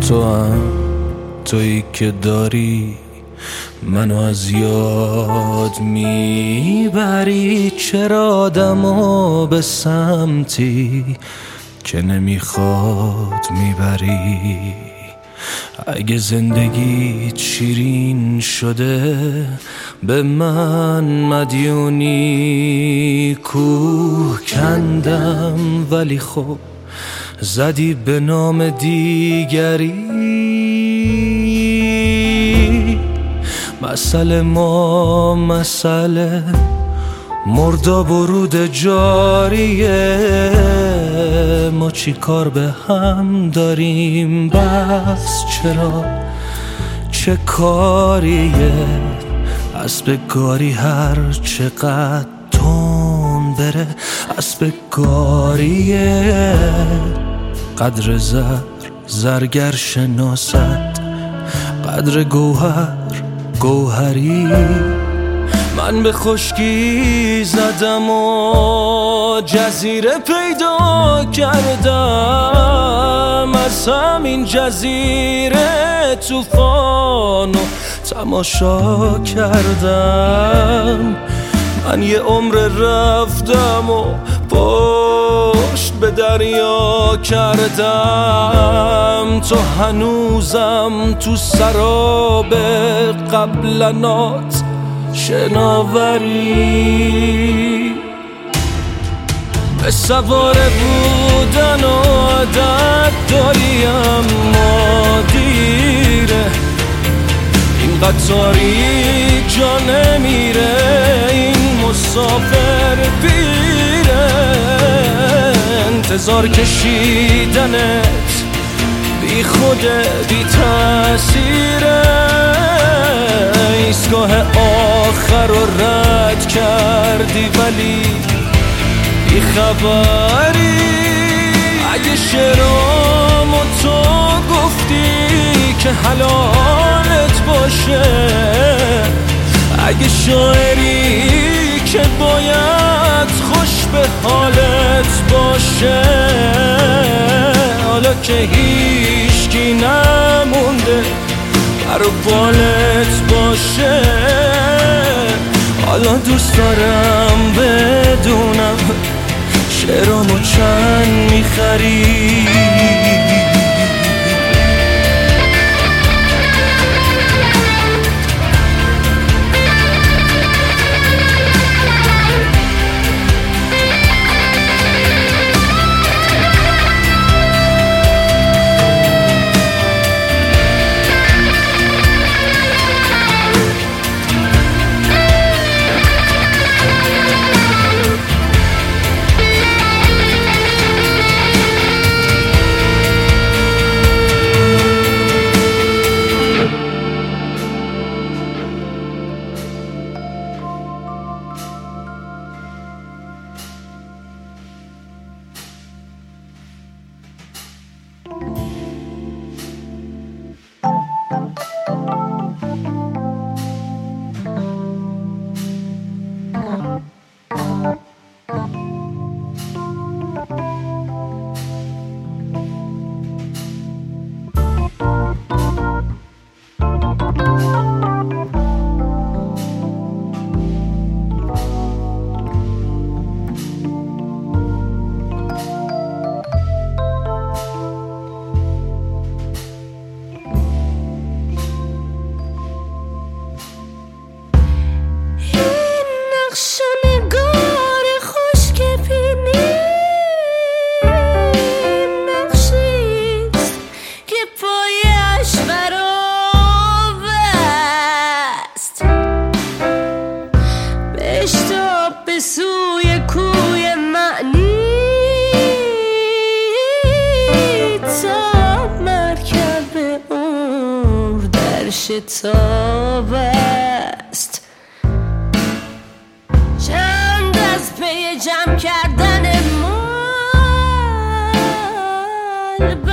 تو هم تویی که داری منو از یاد میبری. چرا آدمو به سمتی که نمیخواد میبری؟ اگه زندگیت شیرین شده به من مدیونی. کوه کندم ولی خب زدی به نام دیگری. مسئله ما مسئله مرداب و رود جاریه. ما چی کار به هم داریم؟ بس چرا چه کاریه؟ اسب گاری هر چقدر تون بره اسب گاریه. قدر زرگر شناست قدر گوهری. من به خشکی زدم و جزیره پیدا کردم. از همین جزیره طوفانو تماشا کردم. من یه عمر رفتم و پشت به دریا کردم. تو هنوزم تو سراب قبلنات شناوری. به سواره بودن و عادت داری اما دیره. این قطاری جا نمیره، این مسافر پیره. انتظار کشیدنت بی خوده بی تأثیره. ایستگاه آخر رو رد کردی ولی بی خبری. اگه شعرامو تو گفتی که حلالت باشه، اگه شاعری که باید خوش به حالت باشه، حالا که هیچکی نمونده بر بالت باشه، حالا دوست دارم بدونم شعرامو چند میخری. به سوی کوی معنی تا مرکب عمر در شتاب است. چند از پی جمع کردن مال